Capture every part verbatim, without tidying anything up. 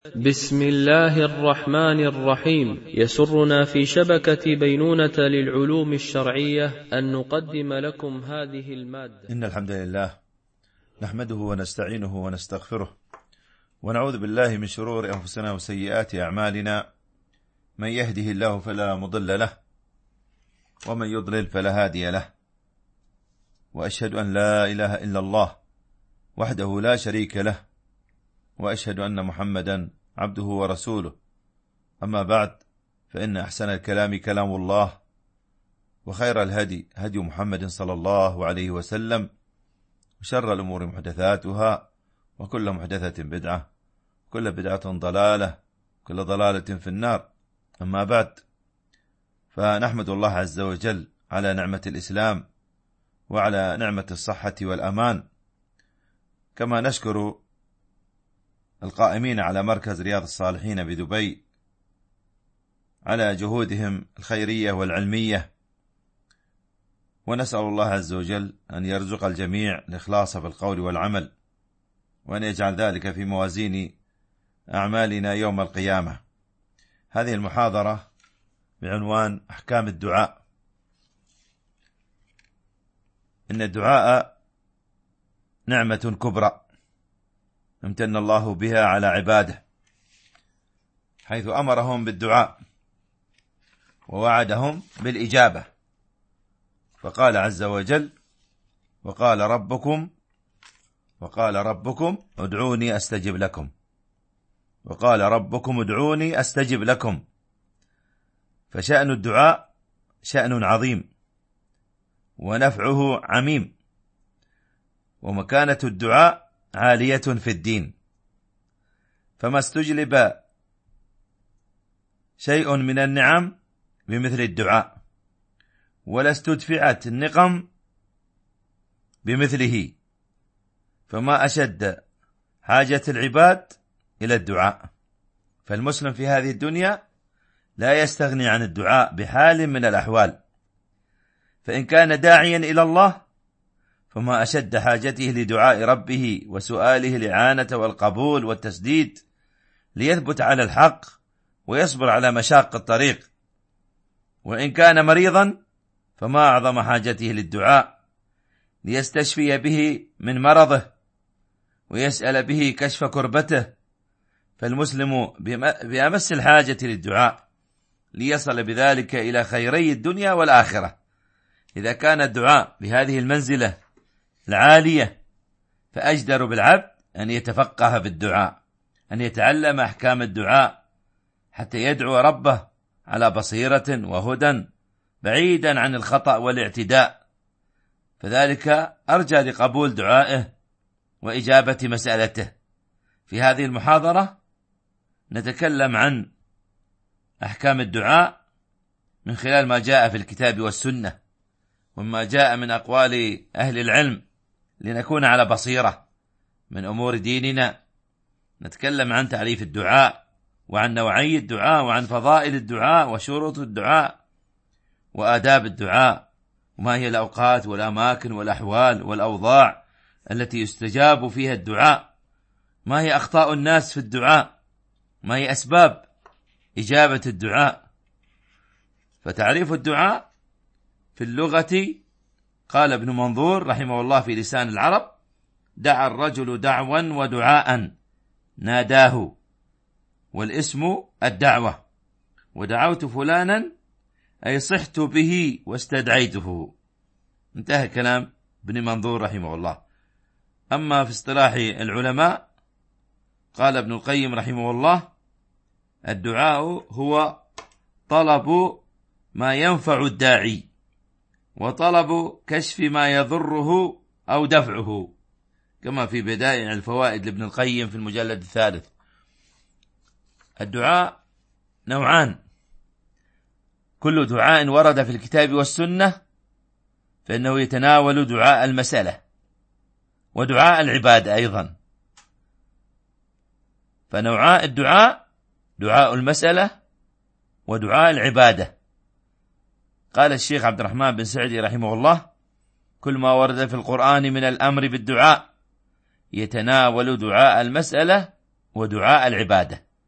بسم الله الرحمن الرحيم. يسرنا في شبكة بينونة للعلوم الشرعية أن نقدم لكم هذه المادة. إن الحمد لله نحمده ونستعينه ونستغفره ونعوذ بالله من شرور أنفسنا وسيئات أعمالنا، من يهده الله فلا مضل له ومن يضلل فلا هادي له، وأشهد أن لا إله إلا الله وحده لا شريك له، وأشهد أن محمدا عبده ورسوله. أما بعد، فإن أحسن الكلام كلام الله، وخير الهدي هدي محمد صلى الله عليه وسلم، وشر الأمور محدثاتها، وكل محدثة بدعة، كل بدعة ضلالة، كل ضلالة في النار. أما بعد، فنحمد الله عز وجل على نعمة الإسلام وعلى نعمة الصحة والأمان، كما نشكر القائمين على مركز رياض الصالحين بدبي على جهودهم الخيرية والعلمية، ونسأل الله عز وجل أن يرزق الجميع الإخلاص في القول والعمل، وأن يجعل ذلك في موازين أعمالنا يوم القيامة. هذه المحاضرة بعنوان أحكام الدعاء. إن الدعاء نعمة كبرى امتن الله بها على عباده، حيث أمرهم بالدعاء ووعدهم بالإجابة، فقال عز وجل: وقال ربكم وقال ربكم ادعوني أستجب لكم، وقال ربكم ادعوني أستجب لكم. فشأن الدعاء شأن عظيم، ونفعه عميم، ومكانة الدعاء عالية في الدين، فما استجلب شيء من النعم بمثل الدعاء، ولا استدفعت النقم بمثله، فما أشد حاجة العباد إلى الدعاء. فالمسلم في هذه الدنيا لا يستغني عن الدعاء بحال من الأحوال، فإن كان داعيا إلى الله فما أشد حاجته لدعاء ربه وسؤاله الإعانة والقبول والتسديد ليثبت على الحق ويصبر على مشاق الطريق. وإن كان مريضا فما أعظم حاجته للدعاء ليستشفي به من مرضه ويسأل به كشف كربته. فالمسلم بأمس الحاجة للدعاء ليصل بذلك إلى خيري الدنيا والآخرة. إذا كان الدعاء بهذه المنزلة العالية، فأجدر بالعبد أن يتفقه بالدعاء، أن يتعلم أحكام الدعاء، حتى يدعو ربه على بصيرة وهدى بعيدا عن الخطأ والاعتداء، فذلك أرجى لقبول دعائه وإجابة مسألته. في هذه المحاضرة نتكلم عن أحكام الدعاء من خلال ما جاء في الكتاب والسنة، وما جاء من أقوال أهل العلم، لنكون على بصيرة من أمور ديننا. نتكلم عن تعريف الدعاء، وعن نوعي الدعاء، وعن فضائل الدعاء، وشروط الدعاء، وآداب الدعاء، وما هي الأوقات والأماكن والأحوال والأوضاع التي يستجاب فيها الدعاء، ما هي أخطاء الناس في الدعاء، ما هي أسباب إجابة الدعاء. فتعريف الدعاء في اللغة، قال ابن منظور رحمه الله في لسان العرب: دعا الرجل دعوا ودعاء ناداه، والاسم الدعوة، ودعوت فلانا أي صحت به واستدعيته. انتهى كلام ابن منظور رحمه الله. أما في اصطلاح العلماء، قال ابن القيم رحمه الله: الدعاء هو طلب ما ينفع الداعي، وطلب كشف ما يضره أو دفعه، كما في بدائع الفوائد لابن القيم في المجلد الثالث. الدعاء نوعان: كل دعاء ورد في الكتاب والسنة فإنه يتناول دعاء المسألة ودعاء العبادة أيضا. فنوعاء الدعاء دعاء المسألة ودعاء العبادة. قال الشيخ عبد الرحمن بن سعدي رحمه الله: كل ما ورد في القرآن من الأمر بالدعاء يتناول دعاء المسألة ودعاء العبادة.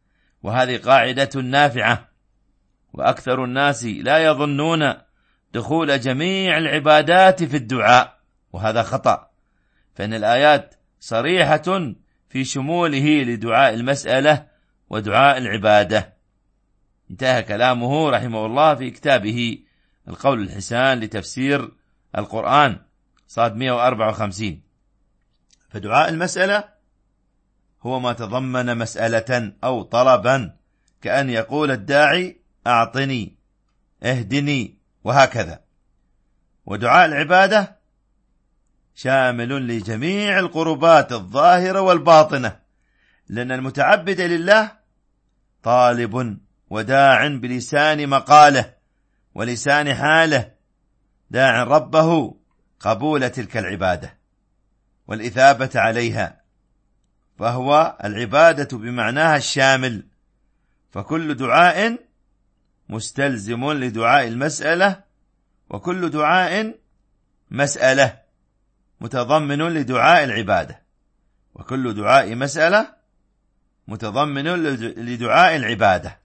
وهذه قاعدة نافعة، وأكثر الناس لا يظنون دخول جميع العبادات في الدعاء، وهذا خطأ، فإن الآيات صريحة في شموله لدعاء المسألة ودعاء العبادة. انتهى كلامه رحمه الله في كتابه القول الحسان لتفسير القرآن صاد مئة وأربعة وخمسين. فدعاء المسألة هو ما تضمن مسألة أو طلبا، كأن يقول الداعي أعطني، اهدني، وهكذا. ودعاء العبادة شامل لجميع القربات الظاهرة والباطنة، لأن المتعبد لله طالب وداع بلسان مقاله ولسان حاله، داع ربه قبول تلك العبادة والإثابة عليها، فهو العبادة بمعناها الشامل، فكل دعاء مستلزم لدعاء المسألة، وكل دعاء مسألة متضمن لدعاء العبادة، وكل دعاء مسألة متضمن لدعاء العبادة.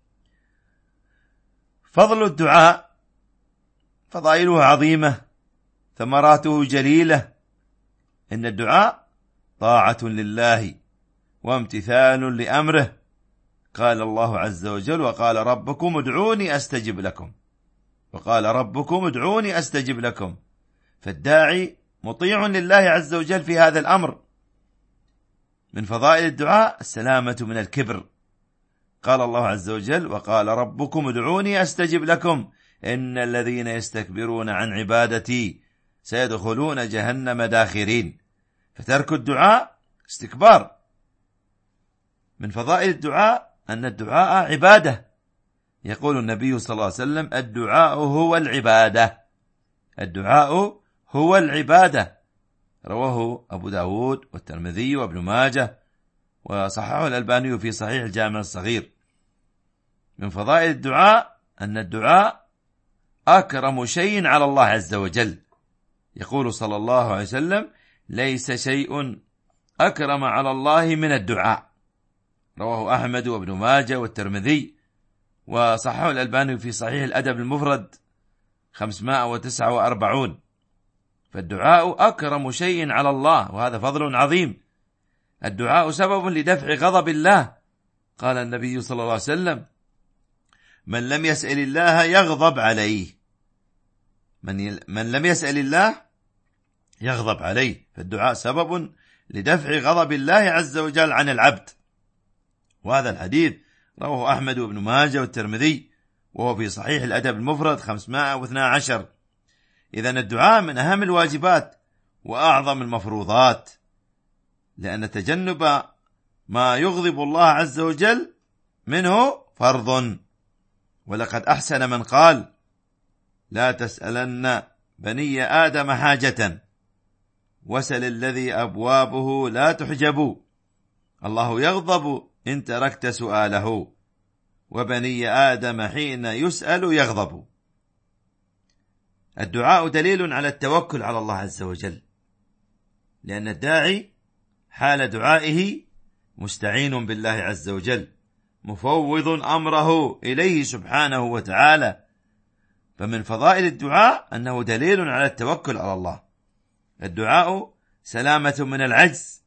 فضل الدعاء فضائله عظيمة، ثمراته جليلة. إن الدعاء طاعة لله وامتثال لأمره، قال الله عز وجل: وقال ربكم ادعوني أستجب لكم، وقال ربكم ادعوني أستجب لكم. فالداعي مطيع لله عز وجل في هذا الأمر. من فضائل الدعاء السلامة من الكبر، قال الله عز وجل: وقال ربكم ادعوني أستجب لكم إن الذين يستكبرون عن عبادتي سيدخلون جهنم داخرين. فترك الدعاء استكبار. من فضائل الدعاء أن الدعاء عبادة، يقول النبي صلى الله عليه وسلم: الدعاء هو العبادة، الدعاء هو العبادة. رواه أبو داود والترمذي وابن ماجه، وصححه الألباني في صحيح الجامع الصغير. من فضائل الدعاء أن الدعاء أكرم شيء على الله عز وجل، يقول صلى الله عليه وسلم: ليس شيء أكرم على الله من الدعاء. رواه أحمد وابن ماجه والترمذي، وصححه الألباني في صحيح الأدب المفرد خمسمائة وتسعة وأربعين. فالدعاء أكرم شيء على الله، وهذا فضل عظيم. الدعاء سبب لدفع غضب الله، قال النبي صلى الله عليه وسلم: من لم يسأل الله يغضب عليه، من, يل... من لم يسأل الله يغضب عليه. فالدعاء سبب لدفع غضب الله عز وجل عن العبد. وهذا الحديث رواه أحمد وابن ماجه والترمذي، وهو في صحيح الأدب المفرد خمسمائة واثني عشر. إذن الدعاء من أهم الواجبات وأعظم المفروضات، لأن تجنب ما يغضب الله عز وجل منه فرض. ولقد أحسن من قال: لا تسألن بني آدم حاجة وسل الذي أبوابه لا تحجب، الله يغضب إن تركت سؤاله، وبني آدم حين يسأل يغضب. الدعاء دليل على التوكل على الله عز وجل، لأن الداعي حال دعائه مستعين بالله عز وجل، مفوض أمره إليه سبحانه وتعالى. فمن فضائل الدعاء أنه دليل على التوكل على الله. الدعاء سلامة من العجز،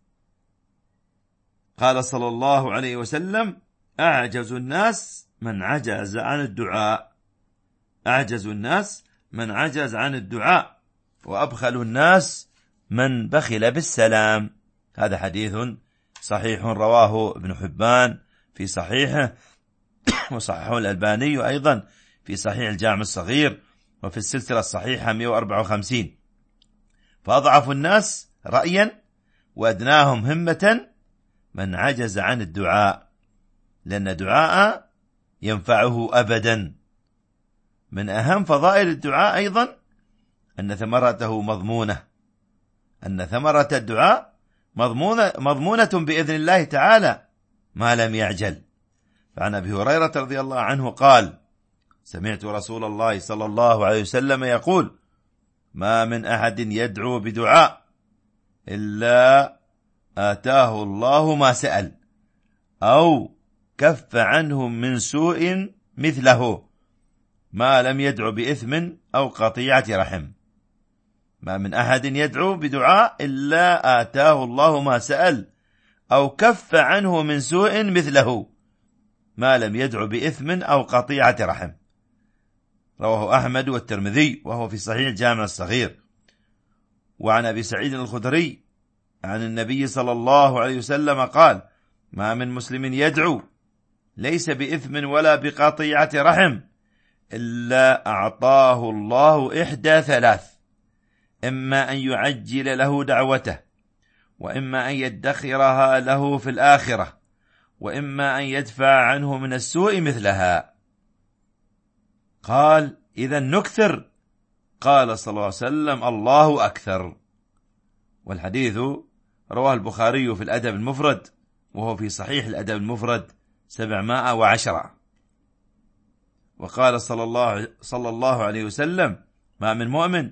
قال صلى الله عليه وسلم: أعجز الناس من عجز عن الدعاء، أعجز الناس من عجز عن الدعاء، وأبخل الناس من بخل بالسلام. هذا حديث صحيح رواه ابن حبان في صحيحه، وصححه الألباني أيضا في صحيح الجامع الصغير، وفي السلسلة الصحيحة مئة وأربعة وخمسين. فأضعف الناس رأيا وأدناهم همة من عجز عن الدعاء، لأن الدعاء ينفعه أبدا. من أهم فضائل الدعاء أيضا أن ثمرته مضمونة، أن ثمرة الدعاء مضمونة, مضمونة بإذن الله تعالى ما لم يعجل. فعن أبي هريرة رضي الله عنه قال: سمعت رسول الله صلى الله عليه وسلم يقول: ما من أحد يدعو بدعاء إلا آتاه الله ما سأل، أو كف عنه من سوء مثله ما لم يدعو بإثم أو قطيعة رحم. ما من أحد يدعو بدعاء إلا آتاه الله ما سأل أو كف عنه من سوء مثله ما لم يدعو بإثم أو قطيعة رحم. رواه أحمد والترمذي وهو في صحيح الجامع الصغير. وعن أبي سعيد الخدري عن النبي صلى الله عليه وسلم قال: ما من مسلم يدعو ليس بإثم ولا بقطيعة رحم إلا أعطاه الله إحدى ثلاث: إما أن يعجل له دعوته، وإما أن يدخرها له في الآخرة، وإما أن يدفع عنه من السوء مثلها. قال: إذا نكثر. قال صلى الله عليه وسلم: الله أكثر. والحديث رواه البخاري في الأدب المفرد وهو في صحيح الأدب المفرد سبعمائة وعشرة. وقال صلى الله, صلى الله عليه وسلم: ما من مؤمن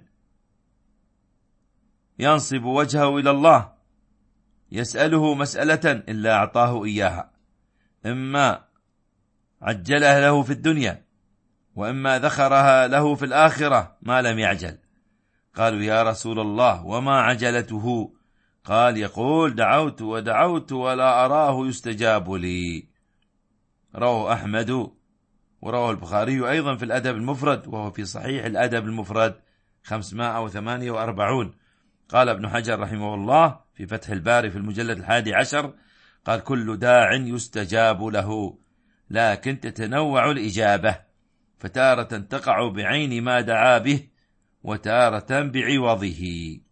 ينصب وجهه إلى الله يسأله مسألة إلا أعطاه إياها، إما عجلها له في الدنيا وإما ذخرها له في الآخرة ما لم يعجل. قالوا: يا رسول الله وما عجلته؟ قال: يقول: دعوت ودعوت ولا أراه يستجاب لي. رواه أحمد ورواه البخاري أيضا في الأدب المفرد وهو في صحيح الأدب المفرد خمسمائة وثمانية وأربعين. قال ابن حجر رحمه الله في فتح الباري في المجلد الحادي عشر: قال: كل داع يستجاب له، لكن تتنوع الإجابة، فتارة تقع بعين ما دعا به وتارة بعوضه.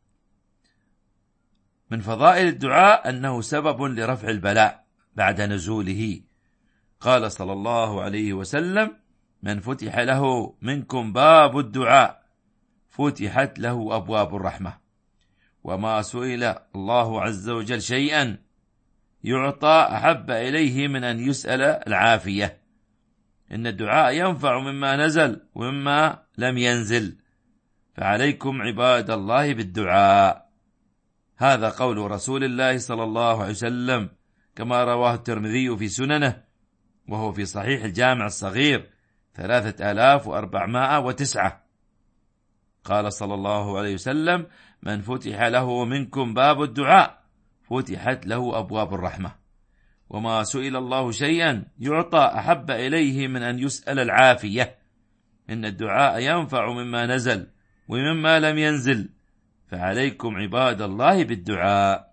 من فضائل الدعاء أنه سبب لرفع البلاء بعد نزوله. قال صلى الله عليه وسلم: من فتح له منكم باب الدعاء فتحت له أبواب الرحمة، وما سئل الله عز وجل شيئا يعطى أحب إليه من أن يسأل العافية. إن الدعاء ينفع مما نزل ومما لم ينزل، فعليكم عباد الله بالدعاء. هذا قول رسول الله صلى الله عليه وسلم كما رواه الترمذي في سننه وهو في صحيح الجامع الصغير ثلاثة آلاف وأربعمائة وتسعة. قال صلى الله عليه وسلم: من فتح له منكم باب الدعاء فتحت له أبواب الرحمة، وما سئل الله شيئا يعطى أحب إليه من أن يسأل العافية. إن الدعاء ينفع مما نزل ومما لم ينزل، فعليكم عباد الله بالدعاء.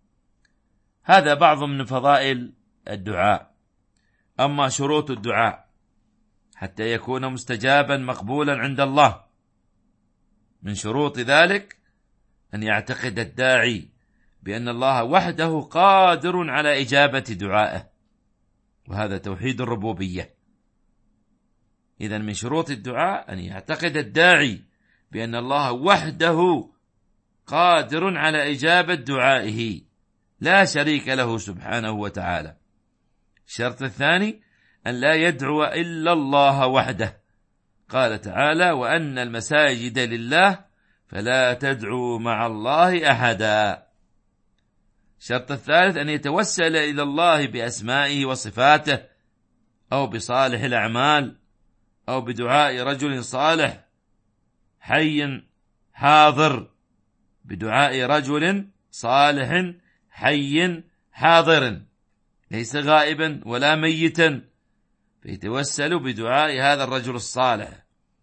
هذا بعض من فضائل الدعاء. أما شروط الدعاء حتى يكون مستجابا مقبولا عند الله، من شروط ذلك أن يعتقد الداعي بأن الله وحده قادر على إجابة دعائه، وهذا توحيد الربوبية. إذن من شروط الدعاء أن يعتقد الداعي بأن الله وحده قادر على إجابة دعائه لا شريك له سبحانه وتعالى. الشرط الثاني أن لا يدعو إلا الله وحده. قال تعالى: وأن المساجد لله فلا تدعوا مع الله أحدا. الشرط الثالث أن يتوسل إلى الله بأسمائه وصفاته، أو بصالح الأعمال، أو بدعاء رجل صالح حي حاضر، بدعاء رجل صالح حي حاضر ليس غائبا ولا ميتا، فيتوسل بدعاء هذا الرجل الصالح.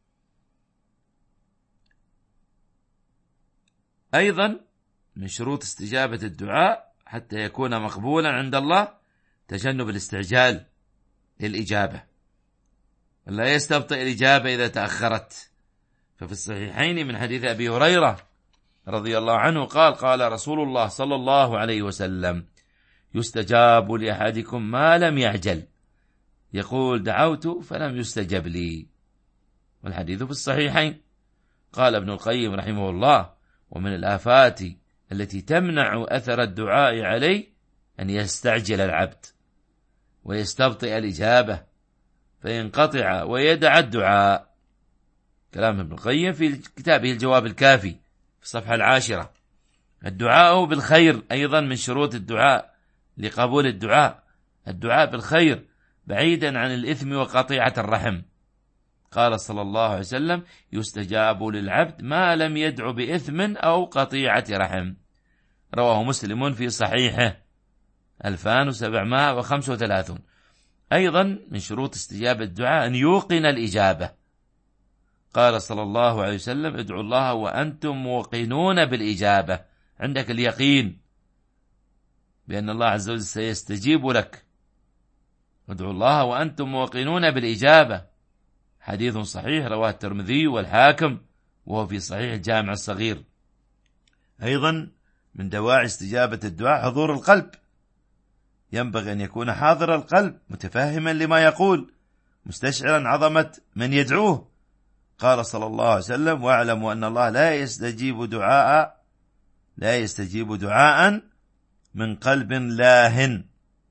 أيضا من شروط استجابة الدعاء حتى يكون مقبولا عند الله تجنب الاستعجال للإجابة، ولا يستبطئ الإجابة إذا تأخرت. ففي الصحيحين من حديث أبي هريرة رضي الله عنه قال: قال رسول الله صلى الله عليه وسلم: يستجاب لأحدكم ما لم يعجل، يقول: دعوت فلم يستجب لي. والحديث في الصحيحين. قال ابن القيم رحمه الله: ومن الآفات التي تمنع أثر الدعاء عليه أن يستعجل العبد ويستبطئ الإجابة فينقطع ويدع الدعاء. كلام ابن القيم في كتابه الجواب الكافي في الصفحة العاشرة. الدعاء بالخير أيضا من شروط الدعاء لقبول الدعاء. الدعاء بالخير بعيدا عن الإثم وقطيعة الرحم. قال صلى الله عليه وسلم: يستجاب للعبد ما لم يدع بإثم أو قطيعة رحم. رواه مسلم في صحيحه ألفان وسبعمائة وخمسة وثلاثين. أيضا من شروط استجابة الدعاء أن يوقن الإجابة. قال صلى الله عليه وسلم: ادعوا الله وأنتم موقنون بالإجابة، عندك اليقين بأن الله عز وجل سيستجيب لك. ادعوا الله وأنتم موقنون بالإجابة، حديث صحيح رواه الترمذي والحاكم وهو في صحيح الجامع الصغير. أيضا من دواعي استجابة الدعاء حضور القلب، ينبغي أن يكون حاضر القلب متفهما لما يقول، مستشعرا عظمة من يدعوه. قال صلى الله عليه وسلم: واعلموا أن الله لا يستجيب دعاء لا يستجيب دعاء من قلب لاهٍ.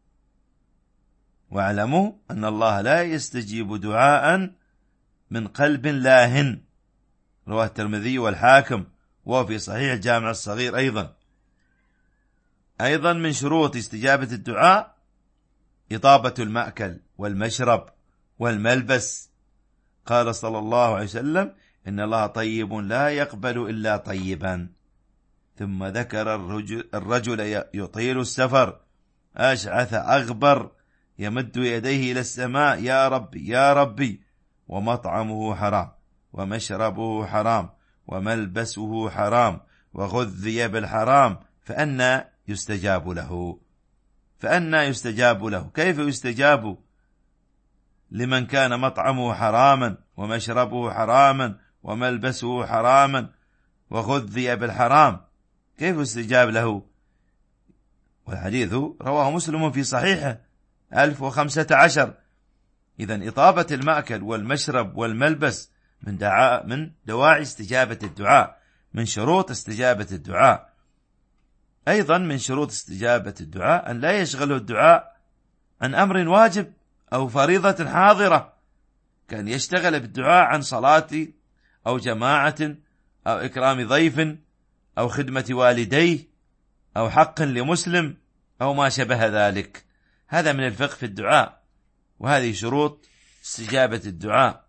واعلموا أن الله لا يستجيب دعاء من قلب لاهٍ، رواه الترمذي والحاكم وهو في صحيح الجامع الصغير. أيضا أيضا من شروط استجابة الدعاء إطابة المأكل والمشرب والملبس. قال صلى الله عليه وسلم: إن الله طيب لا يقبل إلا طيبا. ثم ذكر الرجل, الرجل يطيل السفر أشعث أغبر يمد يديه إلى السماء: يا ربي يا ربي، ومطعمه حرام ومشربه حرام وملبسه حرام وغذي بالحرام، فأنى يستجاب له فأنى يستجاب له كيف يستجاب لمن كان مطعمه حراما ومشربه حراما وملبسه حراما وغذي بالحرام؟ كيف يستجاب له؟ والحديث رواه مسلم في صحيحه ألف وخمسة عشر. إذن إطابة المأكل والمشرب والملبس من دعاء من دواعي استجابة الدعاء، من شروط استجابة الدعاء. أيضا من شروط استجابة الدعاء أن لا يشغله الدعاء عن أمر واجب أو فريضة حاضرة، كان يشتغل بالدعاء عن صلاة أو جماعة أو إكرام ضيف أو خدمة والديه أو حق لمسلم أو ما شبه ذلك. هذا من الفقه في الدعاء، وهذه شروط استجابة الدعاء.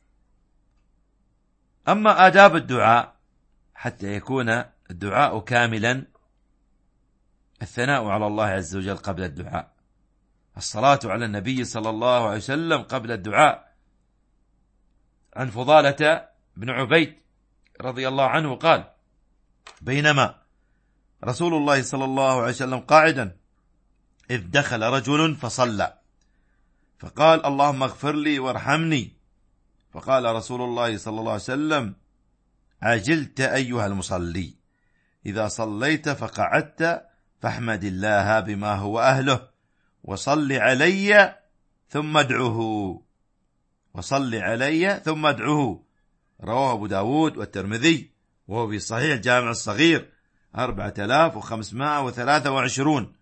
أما آداب الدعاء حتى يكون الدعاء كاملا: الثناء على الله عز وجل قبل الدعاء، الصلاة على النبي صلى الله عليه وسلم قبل الدعاء. عن فضالة بن عبيد رضي الله عنه قال: بينما رسول الله صلى الله عليه وسلم قاعدا إذ دخل رجل فصلى فقال: اللهم اغفر لي وارحمني. فقال رسول الله صلى الله عليه وسلم: عجلت أيها المصلي، إذا صليت فقعدت فاحمد الله بما هو أهله، وصل علي ثم ادعه وصل علي ثم ادعه. رواه أبو داود والترمذي وهو في صحيح الجامع الصغير أربعة آلاف وخمسمائة وثلاثة وعشرون.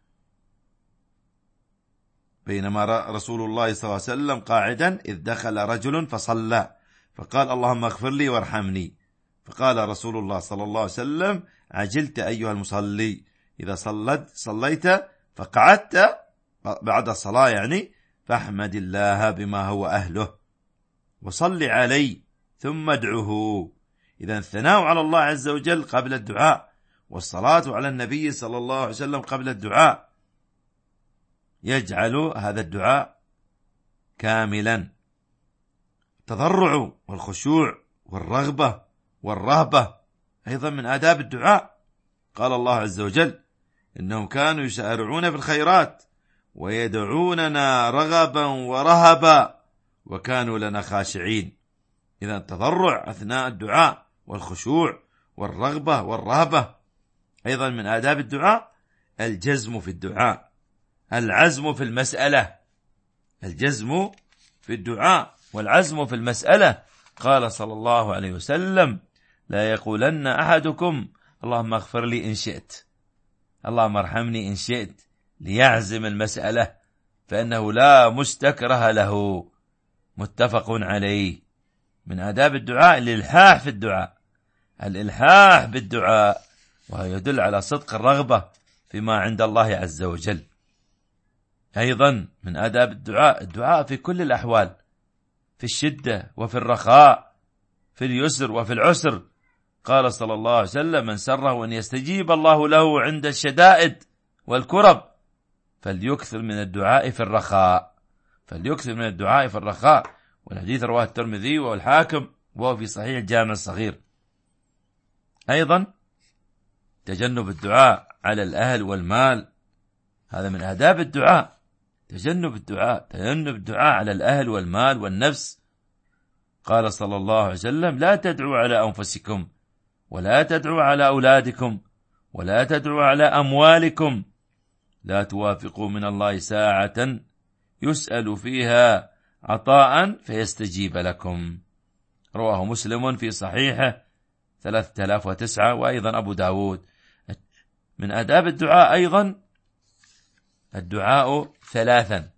بينما رسول الله صلى الله عليه وسلم قاعدا إذ دخل رجل فصلى فقال: اللهم اغفر لي وارحمني. فقال رسول الله صلى الله عليه وسلم: عجلت أيها المصلي، إذا صلت صليت فقعدت بعد الصلاة يعني فاحمد الله بما هو أهله، وصل علي ثم ادعه. إذا الثناء على الله عز وجل قبل الدعاء، والصلاة على النبي صلى الله عليه وسلم قبل الدعاء، يجعل هذا الدعاء كاملا. التضرع والخشوع والرغبة والرهبة أيضا من آداب الدعاء. قال الله عز وجل: إنهم كانوا يسارعون في الخيرات ويدعوننا رغبا ورهبا وكانوا لنا خاشعين. إذا التضرع أثناء الدعاء والخشوع والرغبة والرهبة. أيضا من آداب الدعاء الجزم في الدعاء، العزم في المسألة، الجزم في الدعاء والعزم في المسألة. قال صلى الله عليه وسلم: لا يقولن أحدكم اللهم اغفر لي إن شئت، اللهم ارحمني إن شئت، ليعزم المسألة، فإنه لا مستكره له. متفق عليه. من آداب الدعاء الإلحاح في الدعاء، الإلحاح بالدعاء، وهو يدل على صدق الرغبة فيما عند الله عز وجل. أيضا من آداب الدعاء الدعاء في كل الأحوال، في الشدة وفي الرخاء، في اليسر وفي العسر. قال صلى الله عليه وسلم: من سره أن يستجيب الله له عند الشدائد والكرب فليكثر من الدعاء في الرخاء فليكثر من الدعاء في الرخاء والحديث رواه الترمذي والحاكم وهو في صحيح الجامع الصغير. أيضا تجنب الدعاء على الأهل والمال، هذا من آداب الدعاء. تجنب الدعاء تجنب الدعاء على الأهل والمال والنفس. قال صلى الله عليه وسلم: لا تدعوا على أنفسكم ولا تدعوا على أولادكم ولا تدعوا على أموالكم، لا توافقوا من الله ساعة يسأل فيها عطاء فيستجيب لكم. رواه مسلم في صحيحه ثلاثة آلاف وتسعة، وأيضا أبو داود. من آداب الدعاء أيضا الدعاء ثلاثا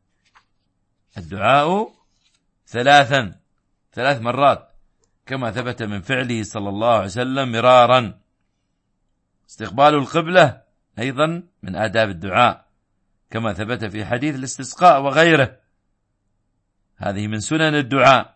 الدعاء ثلاثا ثلاث مرات كما ثبت من فعله صلى الله عليه وسلم مرارا. استقبال القبلة أيضا من آداب الدعاء كما ثبت في حديث الاستسقاء وغيره، هذه من سنن الدعاء.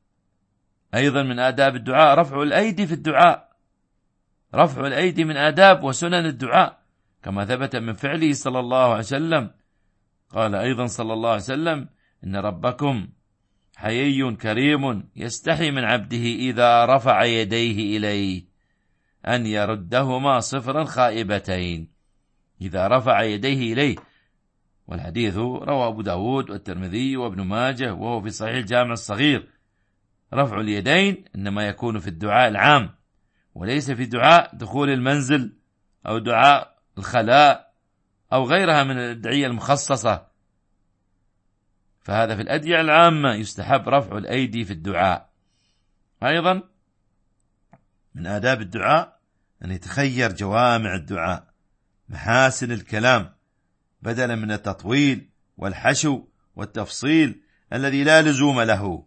أيضا من آداب الدعاء رفع الأيدي في الدعاء، رفع الأيدي من آداب وسنن الدعاء كما ثبت من فعله صلى الله عليه وسلم. قال أيضا صلى الله عليه وسلم: إن ربكم حيي كريم يستحي من عبده إذا رفع يديه إليه أن يردهما صفرا خائبتين، إذا رفع يديه إليه. والحديث رواه أبو داود والترمذي وابن ماجه وهو في صحيح الجامع الصغير. رفع اليدين إنما يكون في الدعاء العام، وليس في دعاء دخول المنزل أو دعاء الخلاء أو غيرها من الأدعية المخصصة، فهذا في الأدعية العامة يستحب رفع الأيدي في الدعاء. أيضا من آداب الدعاء أن يتخير جوامع الدعاء، محاسن الكلام، بدلا من التطويل والحشو والتفصيل الذي لا لزوم له.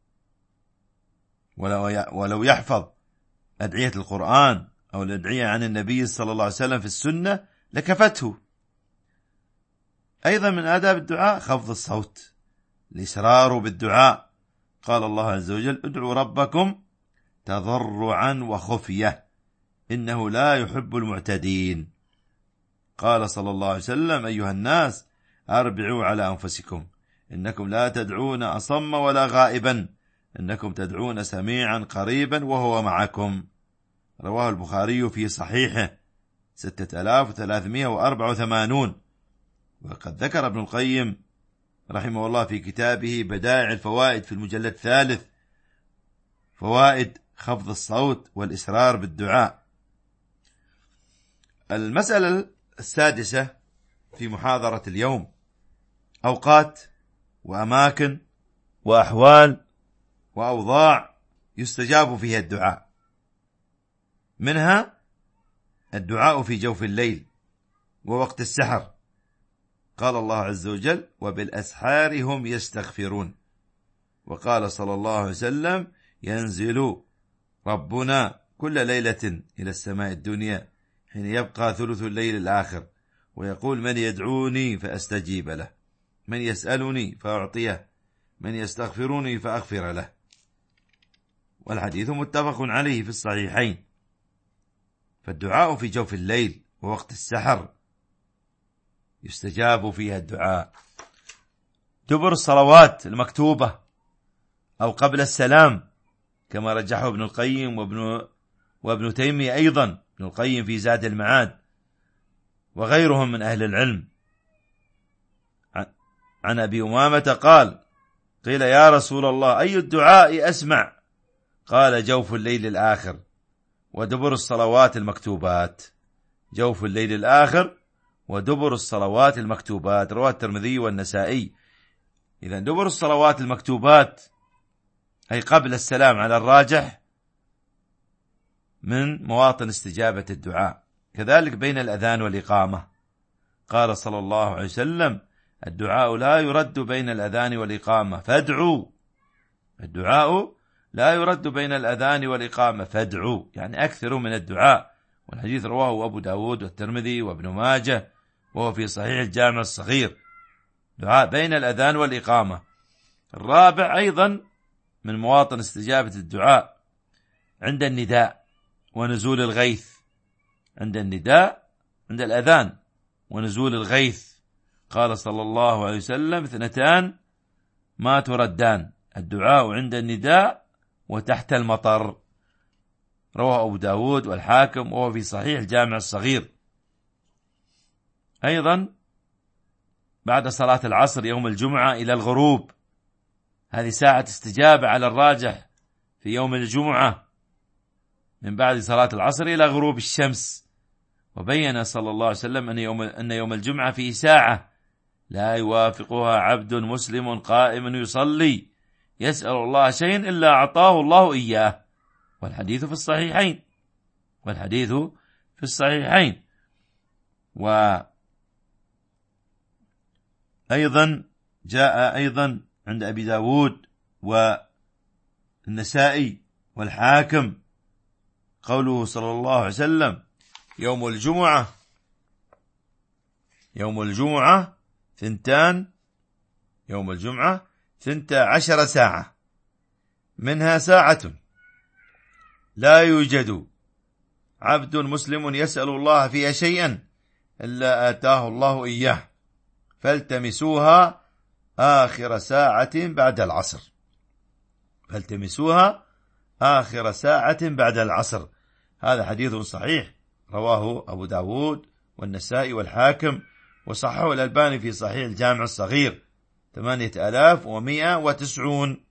ولو يحفظ أدعية القرآن أو الأدعية عن النبي صلى الله عليه وسلم في السنة لكفته. أيضا من آداب الدعاء خفض الصوت، الإسرار بالدعاء. قال الله عز وجل: ادعوا ربكم تضرعا وخفية إنه لا يحب المعتدين. قال صلى الله عليه وسلم: أيها الناس أربعوا على أنفسكم إنكم لا تدعون أصم ولا غائبا، إنكم تدعون سميعا قريبا وهو معكم. رواه البخاري في صحيحه ستة آلاف وثلاثمائة وأربعة وثمانين. وقد ذكر ابن القيم رحمه الله في كتابه بدائع الفوائد في المجلد الثالث فوائد خفض الصوت والإسرار بالدعاء. المسألة السادسة في محاضرة اليوم: أوقات وأماكن وأحوال وأوضاع يستجاب فيها الدعاء. منها الدعاء في جوف الليل ووقت السحر. قال الله عز وجل: وبالأسحار هم يستغفرون. وقال صلى الله عليه وسلم: ينزل ربنا كل ليلة إلى السماء الدنيا حين يبقى ثلث الليل الآخر ويقول: من يدعوني فأستجيب له، من يسألني فأعطيه، من يستغفرني فأغفر له. والحديث متفق عليه في الصحيحين. فالدعاء في جوف الليل ووقت السحر يستجاب فيها الدعاء. دبر الصلوات المكتوبة أو قبل السلام كما رجحه ابن القيم وابن, وابن تيمية، أيضا ابن القيم في زاد المعاد وغيرهم من أهل العلم. عن أبي أمامة قال: قيل يا رسول الله أي الدعاء أسمع؟ قال: جوف الليل الآخر ودبر الصلوات المكتوبات. جوف الليل الآخر ودبر الصلوات المكتوبات. رواه الترمذي والنسائي. إذا دبر الصلوات المكتوبات أي قبل السلام على الراجح من مواطن استجابة الدعاء. كذلك بين الأذان والإقامة. قال صلى الله عليه وسلم: الدعاء لا يرد بين الأذان والإقامة فادعوا. الدعاء لا يرد بين الأذان والإقامة فادعوا، يعني أكثروا من الدعاء. والحديث رواه أبو داود والترمذي وابن ماجه وهو في صحيح الجامع الصغير. دعاء بين الأذان والإقامة. الرابع أيضا من مواطن استجابة الدعاء عند النداء ونزول الغيث. عند النداء عند الأذان ونزول الغيث. قال صلى الله عليه وسلم: اثنتان ما تردان، الدعاء عند النداء وتحت المطر. رواه أبو داود والحاكم وهو في صحيح الجامع الصغير. أيضا بعد صلاة العصر يوم الجمعة إلى الغروب، هذه ساعة استجابة على الراجح في يوم الجمعة، من بعد صلاة العصر إلى غروب الشمس. وبين صلى الله عليه وسلم أن يوم, أن يوم الجمعة فيه ساعة لا يوافقها عبد مسلم قائم يصلي يسأل الله شيئا إلا أعطاه الله إياه. والحديث في الصحيحين والحديث في الصحيحين وأيضا جاء أيضا عند أبي داود والنسائي والحاكم قوله صلى الله عليه وسلم: يوم الجمعة يوم الجمعة ثنتان يوم الجمعة ثنتا عشر ساعة، منها ساعة لا يوجد عبد مسلم يسأل الله فيها شيئا إلا آتاه الله إياه، فالتمسوها آخر ساعة بعد العصر فالتمسوها آخر ساعة بعد العصر. هذا حديث صحيح رواه أبو داود والنسائي والحاكم، وصححه الألباني في صحيح الجامع الصغير ثمانية آلاف ومئة وتسعون.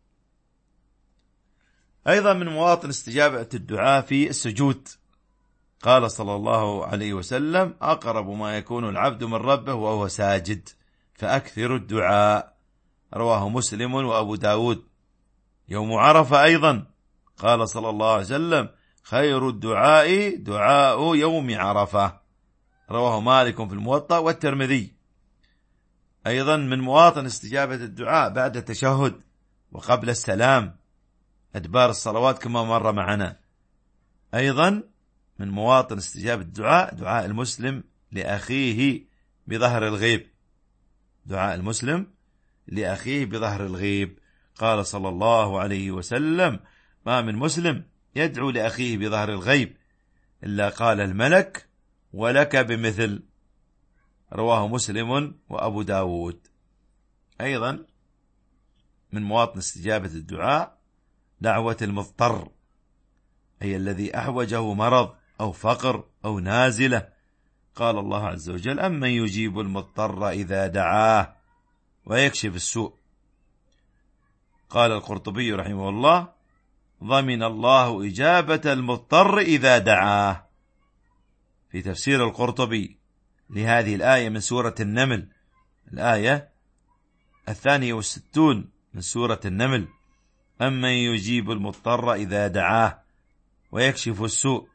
أيضا من مواطن استجابة الدعاء في السجود. قال صلى الله عليه وسلم: أقرب ما يكون العبد من ربه وهو ساجد فأكثر الدعاء. رواه مسلم وأبو داود. يوم عرفة أيضا قال صلى الله عليه وسلم: خير الدعاء دعاء يوم عرفة. رواه مالك في الموطأ والترمذي. أيضا من مواطن استجابة الدعاء بعد التشهد وقبل السلام، أدبار الصلوات كما مر معنا. أيضا من مواطن استجابة الدعاء دعاء المسلم لأخيه بظهر الغيب. دعاء المسلم لأخيه بظهر الغيب. قال صلى الله عليه وسلم: ما من مسلم يدعو لأخيه بظهر الغيب إلا قال الملك: ولك بمثل. رواه مسلم وأبو داود. أيضا من مواطن استجابة الدعاء دعوة المضطر، أي الذي أحوجه مرض أو فقر أو نازلة. قال الله عز وجل: أمن يجيب المضطر إذا دعاه ويكشف السوء. قال القرطبي رحمه الله: ضمن الله إجابة المضطر إذا دعاه. في تفسير القرطبي لهذه الآية من سورة النمل، الآية الثانية والستون من سورة النمل: أمن يجيب المضطر إذا دعاه ويكشف السوء.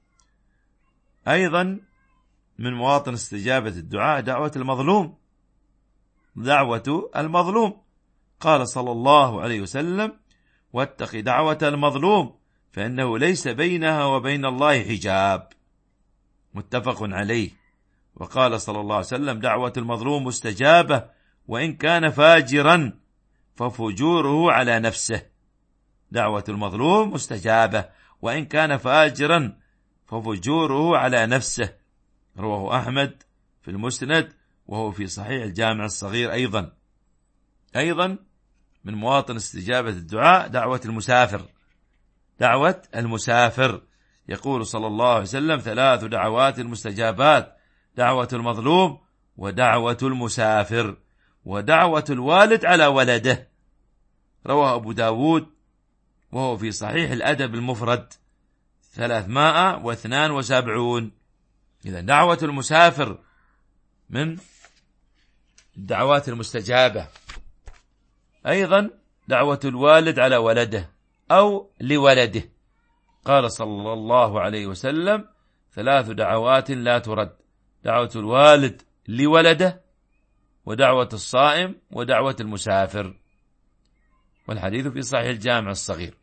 أيضا من مواطن استجابة الدعاء دعوة المظلوم. دعوة المظلوم. قال صلى الله عليه وسلم: واتق دعوة المظلوم فإنه ليس بينها وبين الله حجاب. متفق عليه. وقال صلى الله عليه وسلم: دعوة المظلوم مستجابة وإن كان فاجرا ففجوره على نفسه. دعوة المظلوم مستجابة وإن كان فاجرا ففجوره على نفسه. رواه أحمد في المسند وهو في صحيح الجامع الصغير. أيضا أيضا من مواطن استجابة الدعاء دعوة المسافر. دعوة المسافر. يقول صلى الله عليه وسلم: ثلاث دعوات المستجابات: دعوة المظلوم ودعوة المسافر ودعوة الوالد على ولده. رواه أبو داود وهو في صحيح الأدب المفرد ثلاثمائة واثنان وسبعون. إذا دعوة المسافر من الدعوات المستجابة. أيضا دعوة الوالد على ولده أو لولده. قال صلى الله عليه وسلم: ثلاث دعوات لا ترد: دعوة الوالد لولده ودعوة الصائم ودعوة المسافر. والحديث في صحيح الجامع الصغير.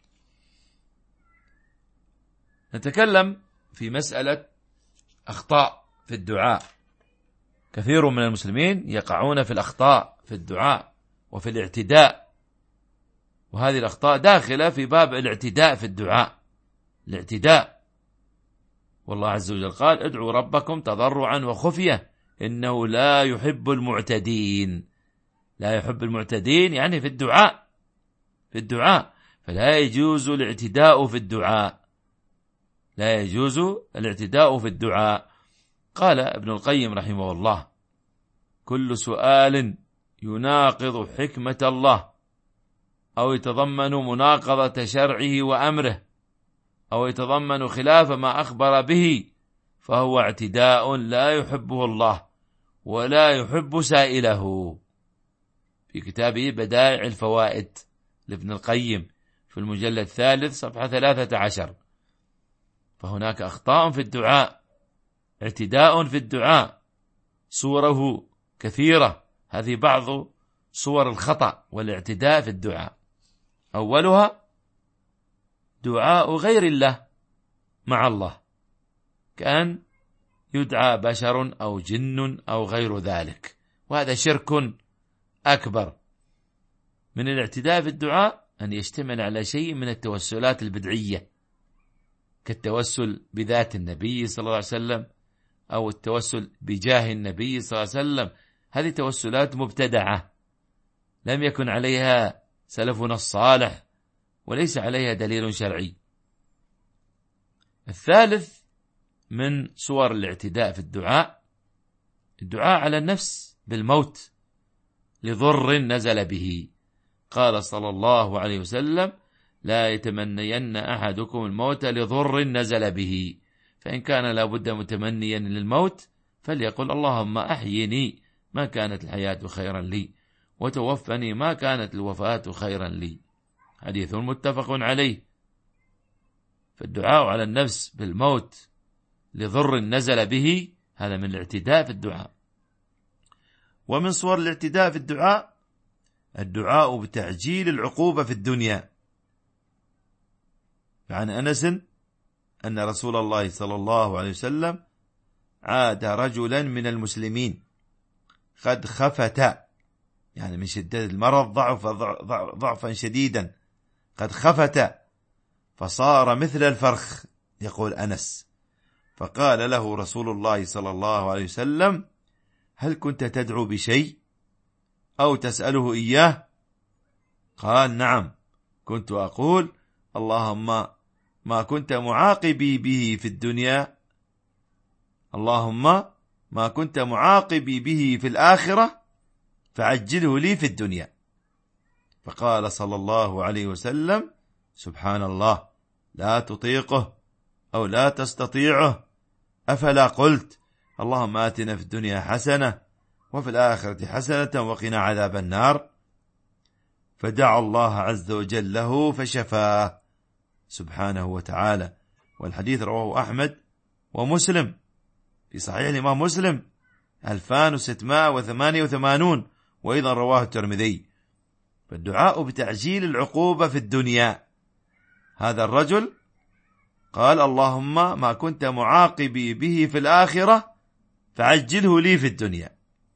نتكلم في مسألة أخطاء في الدعاء. كثير من المسلمين يقعون في الأخطاء في الدعاء وفي الاعتداء، وهذه الأخطاء داخلة في باب الاعتداء في الدعاء، الاعتداء. والله عز وجل قال ادعوا ربكم تضرعا وخفية إنه لا يحب المعتدين. لا يحب المعتدين يعني في الدعاء، في الدعاء، فلا يجوز الاعتداء في الدعاء، لا يجوز الاعتداء في الدعاء. قال ابن القيم رحمه الله كل سؤال يناقض حكمة الله أو يتضمن مناقضة شرعه وأمره أو يتضمن خلاف ما أخبر به فهو اعتداء لا يحبه الله ولا يحب سائله. في كتابه بدائع الفوائد لابن القيم في المجلد الثالث صفحة ثلاثة عشر. فهناك أخطاء في الدعاء، اعتداء في الدعاء، صوره كثيرة. هذه بعض صور الخطأ والاعتداء في الدعاء. أولها دعاء غير الله مع الله، كأن يدعى بشر أو جن أو غير ذلك، وهذا شرك أكبر. من الاعتداء في الدعاء أن يشتمل على شيء من التوسلات البدعية، كالتوسل بذات النبي صلى الله عليه وسلم أو التوسل بجاه النبي صلى الله عليه وسلم. هذه توسلات مبتدعة لم يكن عليها سلفنا الصالح وليس عليها دليل شرعي. الثالث من صور الاعتداء في الدعاء الدعاء على النفس بالموت لضر نزل به. قال صلى الله عليه وسلم لا يتمنين أحدكم الموت لضر نزل به، فإن كان لابد متمنيا للموت فليقل اللهم أحيني ما كانت الحياة خيرا لي وتوفني ما كانت الوفاة خيرا لي. حديث متفق عليه. فالدعاء على النفس بالموت لضر نزل به هذا من الاعتداء في الدعاء. ومن صور الاعتداء في الدعاء الدعاء بتعجيل العقوبة في الدنيا. فعن أنس أن رسول الله صلى الله عليه وسلم عاد رجلا من المسلمين قد خفت، يعني من شدة المرض ضعف ضعفا شديدا، قد خفت فصار مثل الفرخ، يقول أنس. فقال له رسول الله صلى الله عليه وسلم هل كنت تدعو بشيء أو تسأله إياه؟ قال نعم، كنت أقول اللهم ما كنت معاقبي به في الدنيا، اللهم ما كنت معاقبي به في الآخرة فعجله لي في الدنيا. فقال صلى الله عليه وسلم سبحان الله لا تطيقه أو لا تستطيعه، أفلا قلت اللهم آتنا في الدنيا حسنة وفي الآخرة حسنة وقنا عذاب النار؟ فدعا الله عز وجل له فشفاه سبحانه وتعالى. والحديث رواه أحمد ومسلم في صحيح الإمام مسلم ألفان وستمائة وثمانية وثمانين، وأيضا رواه الترمذي. فالدعاء بتعجيل العقوبة في الدنيا. هذا الرجل قال اللهم ما كنت معاقبي به في الآخرة فعجله لي في الدنيا.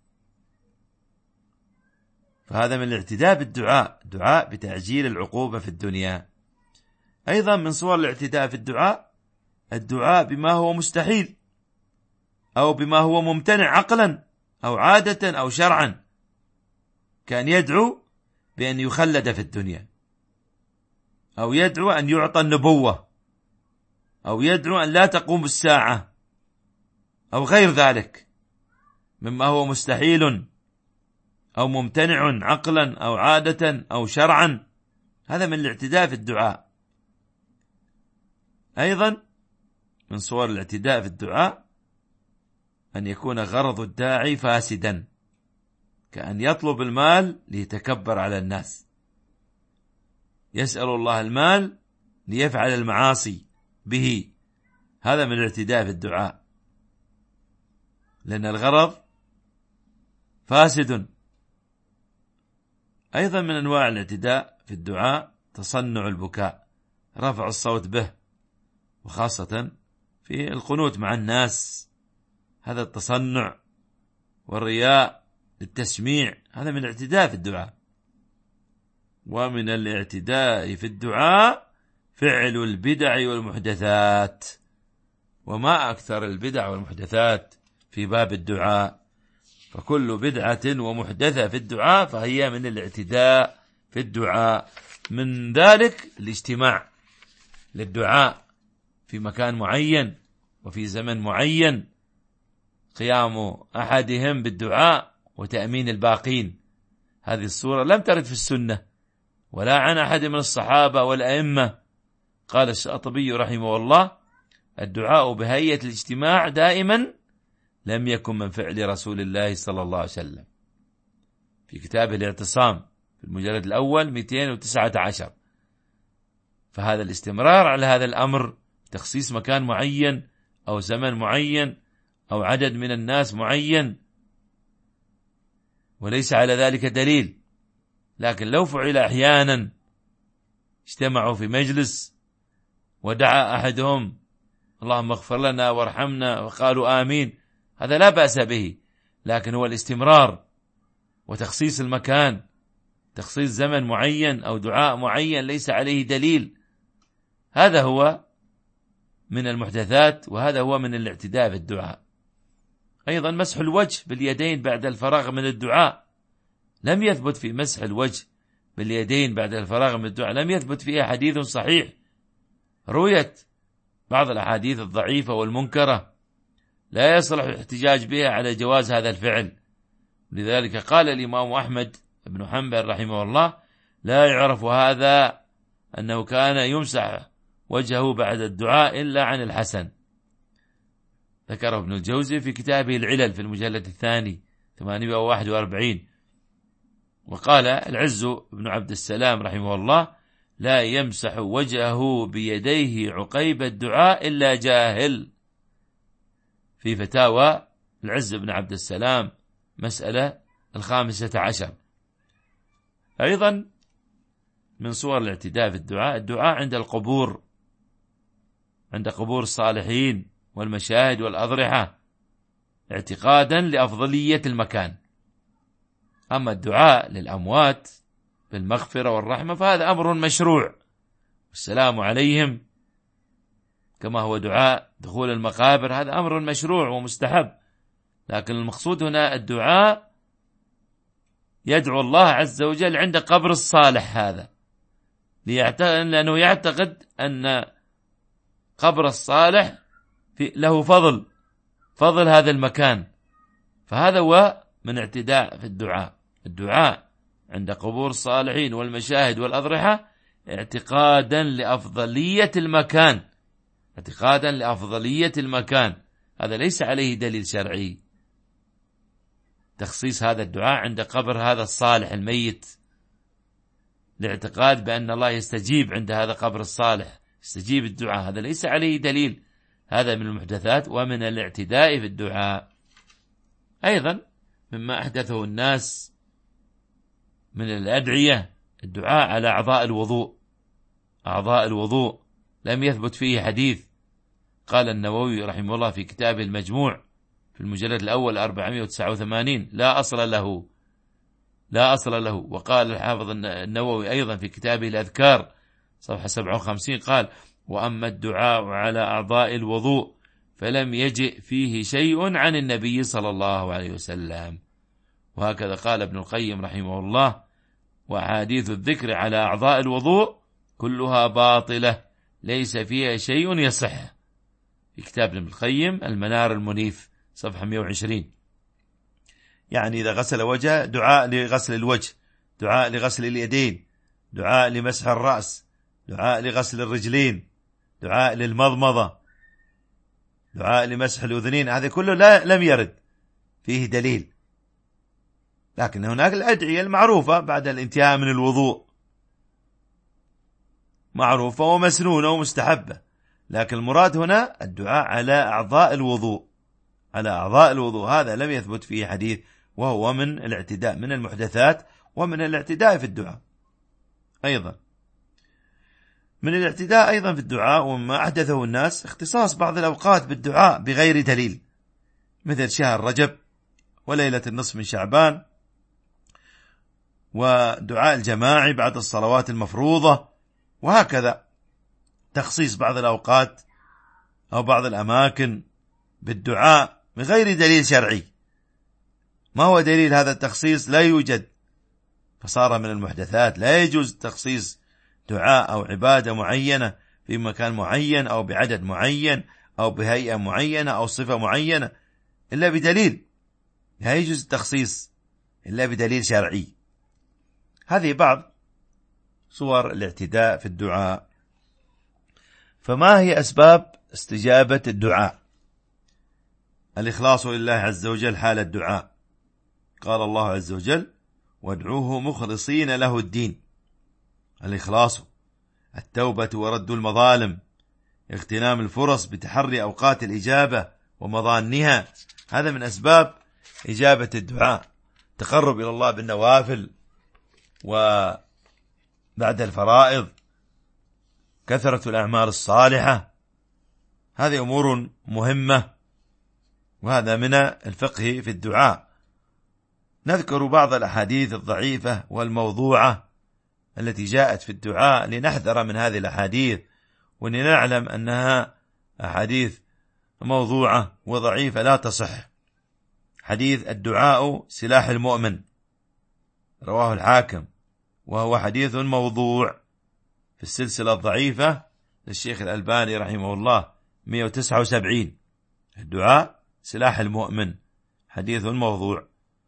فهذا من الاعتداء بالدعاء، دعاء بتعجيل العقوبة في الدنيا. أيضا من صور الاعتداء في الدعاء الدعاء بما هو مستحيل أو بما هو ممتنع عقلا أو عادة أو شرعا، كان يدعو بأن يخلد في الدنيا، أو يدعو أن يعطى النبوة، أو يدعو أن لا تقوم الساعة، أو غير ذلك مما هو مستحيل أو ممتنع عقلا أو عادة أو شرعا. هذا من الاعتداء في الدعاء. أيضا من صور الاعتداء في الدعاء أن يكون غرض الداعي فاسدا، كأن يطلب المال ليتكبر على الناس، يسأل الله المال ليفعل المعاصي به. هذا من الاعتداء في الدعاء، لأن الغرض فاسد. أيضا من أنواع الاعتداء في الدعاء تصنع البكاء، رفع الصوت به، وخاصة في القنوت مع الناس. هذا التصنع والرياء للتسميع، هذا من الاعتداء في الدعاء. ومن الاعتداء في الدعاء فعل البدع والمحدثات، وما أكثر البدع والمحدثات في باب الدعاء، فكل بدعة ومحدثة في الدعاء فهي من الاعتداء في الدعاء. من ذلك الاجتماع للدعاء في مكان معين وفي زمن معين، قيام أحدهم بالدعاء وتأمين الباقين. هذه الصورة لم ترد في السنة ولا عن أحد من الصحابة والأئمة. قال الشاطبي رحمه الله: الدعاء بهيئة الاجتماع دائما لم يكن من فعل رسول الله صلى الله عليه وسلم، في كتابه الاعتصام في المجلد الأول مئتين وتسعة عشر. فهذا الاستمرار على هذا الأمر، تخصيص مكان معين أو زمن معين أو عدد من الناس معين، وليس على ذلك دليل. لكن لو فعل أحيانا، اجتمعوا في مجلس ودعا أحدهم اللهم اغفر لنا وارحمنا وقالوا آمين، هذا لا بأس به. لكن هو الاستمرار وتخصيص المكان، تخصيص زمن معين أو دعاء معين ليس عليه دليل، هذا هو من المحدثات، وهذا هو من الاعتداء في الدعاء. أيضا مسح الوجه باليدين بعد الفراغ من الدعاء، لم يثبت في مسح الوجه باليدين بعد الفراغ من الدعاء، لم يثبت فيها حديث صحيح. رويت بعض الأحاديث الضعيفة والمنكرة لا يصلح الاحتجاج بها على جواز هذا الفعل. لذلك قال الإمام أحمد بن حنبل رحمه الله: لا يعرف هذا أنه كان يمسح وجهه بعد الدعاء إلا عن الحسن. ذكره ابن الجوزي في كتابه العلل في المجلد الثاني ثمانمائة وواحد وأربعين. وقال العز بن عبد السلام رحمه الله: لا يمسح وجهه بيديه عقيب الدعاء إلا جاهل، في فتاوى العز بن عبد السلام مسألة الخامسة عشر. أيضا من صور الاعتداء في الدعاء الدعاء عند القبور، عند قبور الصالحين والمشاهد والأضرحة، اعتقادا لأفضلية المكان. أما الدعاء للأموات بالمغفرة والرحمة فهذا أمر مشروع، والسلام عليهم كما هو دعاء دخول المقابر، هذا أمر مشروع ومستحب. لكن المقصود هنا الدعاء يدعو الله عز وجل عند قبر الصالح، هذا لأنه يعتقد أن قبر الصالح له فضل فضل هذا المكان، فهذا هو من اعتداء في الدعاء. الدعاء عند قبور الصالحين والمشاهد والأضرحة اعتقادا لأفضلية المكان، اعتقادا لأفضلية المكان، هذا ليس عليه دليل شرعي. تخصيص هذا الدعاء عند قبر هذا الصالح الميت لاعتقاد بأن الله يستجيب عند هذا قبر الصالح، يستجيب الدعاء، هذا ليس عليه دليل، هذا من المحدثات ومن الاعتداء في الدعاء. أيضا مما أحدثه الناس من الأدعية الدعاء على أعضاء الوضوء. أعضاء الوضوء لم يثبت فيه حديث. قال النووي رحمه الله في كتابه المجموع في المجلد الأول أربعمائة وتسعة وثمانين: لا أصل له، لا أصل له. وقال الحافظ النووي أيضا في كتابه الأذكار صفحة سبعة وخمسين قال: وأما الدعاء على أعضاء الوضوء فلم يجئ فيه شيء عن النبي صلى الله عليه وسلم. وهكذا قال ابن القيم رحمه الله: وأحاديث الذكر على أعضاء الوضوء كلها باطلة ليس فيها شيء يصح، في كتاب ابن القيم المنار المنيف صفحة مئة وعشرين. يعني إذا غسل وجهه دعاء لغسل الوجه، دعاء لغسل اليدين، دعاء لمسح الرأس، دعاء لغسل الرجلين، دعاء للمضمضة، دعاء لمسح الأذنين، هذا كله لا لم يرد فيه دليل. لكن هناك الأدعية المعروفة بعد الانتهاء من الوضوء معروفة ومسنونة ومستحبة، لكن المراد هنا الدعاء على أعضاء الوضوء، على أعضاء الوضوء، هذا لم يثبت فيه حديث، وهو من الاعتداء، من المحدثات ومن الاعتداء في الدعاء. أيضا من الاعتداء أيضا في الدعاء وما أحدثه الناس اختصاص بعض الأوقات بالدعاء بغير دليل، مثل شهر رجب وليلة النصف من شعبان، ودعاء الجماعي بعد الصلوات المفروضة، وهكذا تخصيص بعض الأوقات أو بعض الأماكن بالدعاء بغير دليل شرعي. ما هو دليل هذا التخصيص؟ لا يوجد، فصار من المحدثات. لا يجوز تخصيص دعاء أو عبادة معينة في مكان معين أو بعدد معين أو بهيئة معينة أو صفة معينة إلا بدليل. لا يجوز التخصيص إلا بدليل شرعي. هذه بعض صور الاعتداء في الدعاء. فما هي أسباب استجابة الدعاء؟ الإخلاص لله عز وجل حال الدعاء. قال الله عز وجل: وادعوه مخلصين له الدين. الإخلاص، التوبة ورد المظالم، اغتنام الفرص بتحري أوقات الإجابة ومظانها، هذا من أسباب إجابة الدعاء. تقرب إلى الله بالنوافل وبعد الفرائض، كثرة الأعمال الصالحة، هذه أمور مهمة، وهذا من الفقه في الدعاء. نذكر بعض الأحاديث الضعيفة والموضوعة التي جاءت في الدعاء لنحذر من هذه الأحاديث، ولنعلم أنها أحاديث موضوعة وضعيفة لا تصح. حديث الدعاء سلاح المؤمن، رواه الحاكم، وهو حديث موضوع في السلسلة الضعيفة للشيخ الألباني رحمه الله مئة وتسعة وسبعين. الدعاء سلاح المؤمن، حديث موضوع.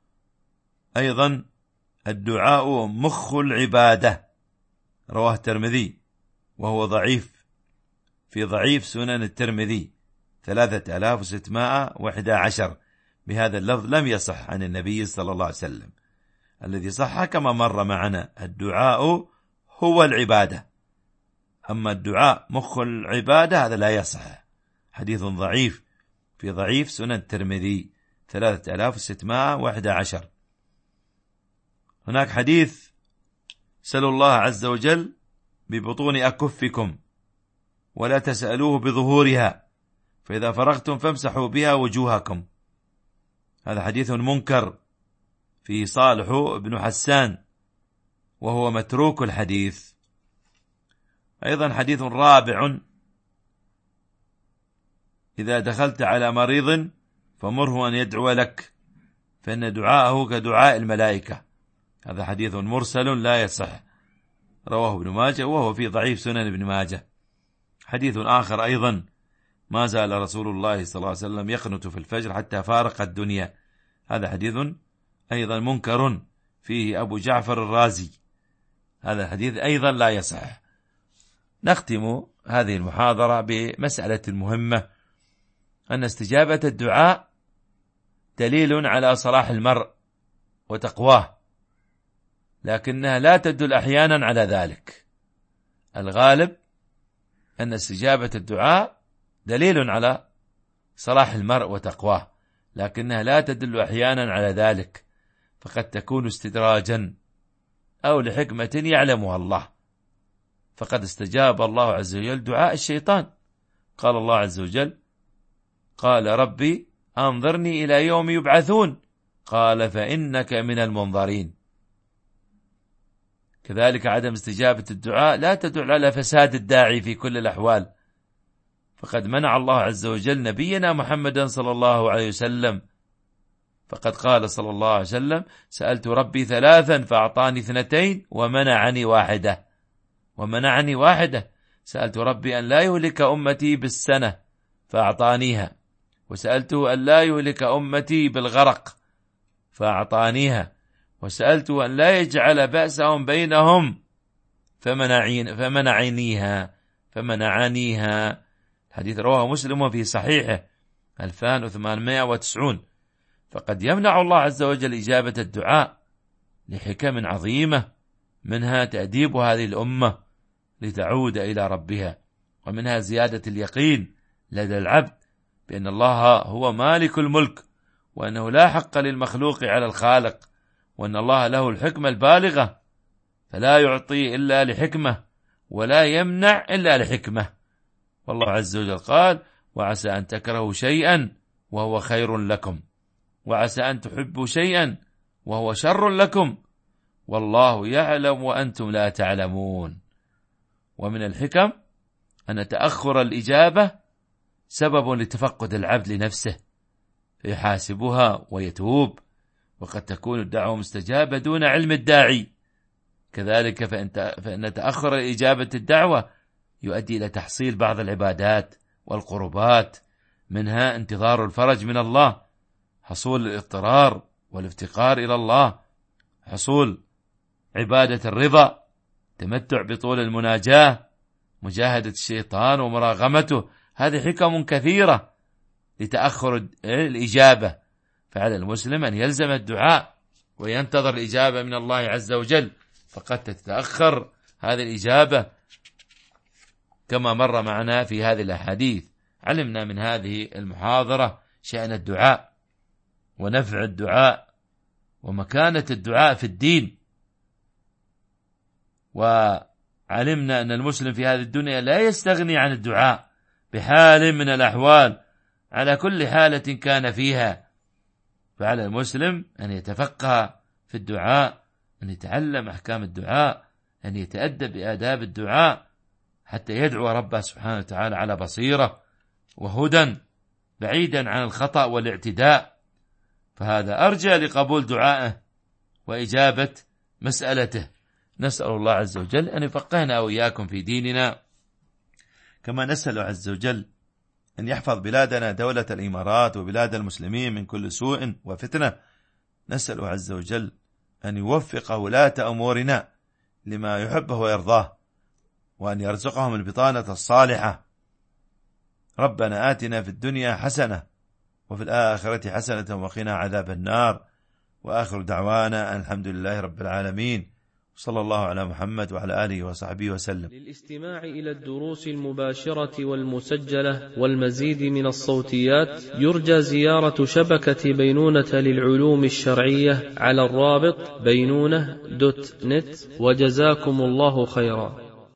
أيضا الدعاء مخ العبادة، رواه الترمذي، وهو ضعيف في ضعيف سنن الترمذي ثلاثة آلاف وستمائة وإحدى عشر، بهذا اللفظ لم يصح عن النبي صلى الله عليه وسلم. الذي صح كما مر معنا: الدعاء هو العبادة. أما الدعاء مخ العبادة هذا لا يصح، حديث ضعيف في ضعيف سنن الترمذي ثلاثة آلاف وستمائة وإحدى عشر. هناك حديث: سلوا الله عز وجل ببطون أكفكم ولا تسألوه بظهورها، فإذا فرغتم فامسحوا بها وجوهكم. هذا حديث منكر في صالح بن حسان، وهو متروك الحديث. أيضا حديث رابع: إذا دخلت على مريض فمره أن يدعو لك فإن دعاءه كدعاء الملائكة. هذا حديث مرسل لا يصح، رواه ابن ماجه، وهو في ضعيف سنن ابن ماجه. حديث آخر أيضا: ما زال رسول الله صلى الله عليه وسلم يقنت في الفجر حتى فارق الدنيا. هذا حديث أيضا منكر فيه أبو جعفر الرازي. هذا حديث أيضا لا يصح. نختم هذه المحاضرة بمسألة مهمة، أن استجابة الدعاء دليل على صلاح المرء وتقواه، لكنها لا تدل أحيانا على ذلك. الغالب أن استجابة الدعاء دليل على صلاح المرء وتقواه، لكنها لا تدل أحيانا على ذلك، فقد تكون استدراجا أو لحكمة يعلمها الله. فقد استجاب الله عز وجل دعاء الشيطان. قال الله عز وجل: قال ربي أنظرني إلى يوم يبعثون، قال فإنك من المنظرين. كذلك عدم استجابة الدعاء لا تدل على فساد الداعي في كل الأحوال، فقد منع الله عز وجل نبينا محمدا صلى الله عليه وسلم، فقد قال صلى الله عليه وسلم: سألت ربي ثلاثا فأعطاني اثنتين ومنعني واحدة ومنعني واحدة سألت ربي أن لا يهلك أمتي بالسنة فأعطانيها، وسألته أن لا يهلك أمتي بالغرق فأعطانيها، وسألته أن لا يجعل بأسهم بينهم فمنعنيها فمنعنيها. الحديث رواه مسلم في صحيحه ألفين وثمانمائة وتسعين. فقد يمنع الله عز وجل إجابة الدعاء لحكم عظيمة، منها تأديب هذه الأمة لتعود إلى ربها، ومنها زيادة اليقين لدى العبد بأن الله هو مالك الملك، وأنه لا حق للمخلوق على الخالق، وأن الله له الحكمة البالغة، فلا يعطي إلا لحكمة ولا يمنع إلا لحكمة. والله عز وجل قال: وعسى أن تكرهوا شيئا وهو خير لكم، وعسى أن تحبوا شيئا وهو شر لكم والله يعلم وأنتم لا تعلمون. ومن الحكم أن تأخر الإجابة سبب لتفقد العبد لنفسه فيحاسبها ويتوب، وقد تكون الدعوة مستجابة دون علم الداعي. كذلك فإن تأخر إجابة الدعوة يؤدي إلى تحصيل بعض العبادات والقربات، منها انتظار الفرج من الله، حصول الاضطرار والافتقار إلى الله، حصول عبادة الرضا، تمتع بطول المناجاة، مجاهدة الشيطان ومراغمته. هذه حكم كثيرة لتأخر الإجابة، فعلى المسلم أن يلزم الدعاء وينتظر الإجابة من الله عز وجل، فقد تتأخر هذه الإجابة كما مر معنا في هذه الأحاديث. علمنا من هذه المحاضرة شأن الدعاء ونفع الدعاء ومكانة الدعاء في الدين، وعلمنا أن المسلم في هذه الدنيا لا يستغني عن الدعاء بحال من الأحوال على كل حالة كان فيها. فعلى المسلم أن يتفقه في الدعاء، أن يتعلم أحكام الدعاء، أن يتأدب بآداب الدعاء حتى يدعو ربه سبحانه وتعالى على بصيرة وهدى بعيدا عن الخطأ والاعتداء، فهذا أرجى لقبول دعائه وإجابة مسألته. نسأل الله عز وجل أن يفقهنا وإياكم في ديننا، كما نسأل عز وجل أن يحفظ بلادنا دولة الإمارات وبلاد المسلمين من كل سوء وفتنة. نسأل عز وجل أن يوفق ولاة أمورنا لما يحبه ويرضاه، وأن يرزقهم البطانة الصالحة. ربنا آتنا في الدنيا حسنة وفي الآخرة حسنة وقنا عذاب النار. وآخر دعوانا الحمد لله رب العالمين، صلى الله على محمد وعلى آله وصحبه وسلم. للاستماع إلى الدروس المباشرة والمسجلة والمزيد من الصوتيات يرجى زيارة شبكة بينونة للعلوم الشرعية على الرابط بينونة دوت نت، وجزاكم الله خيرا.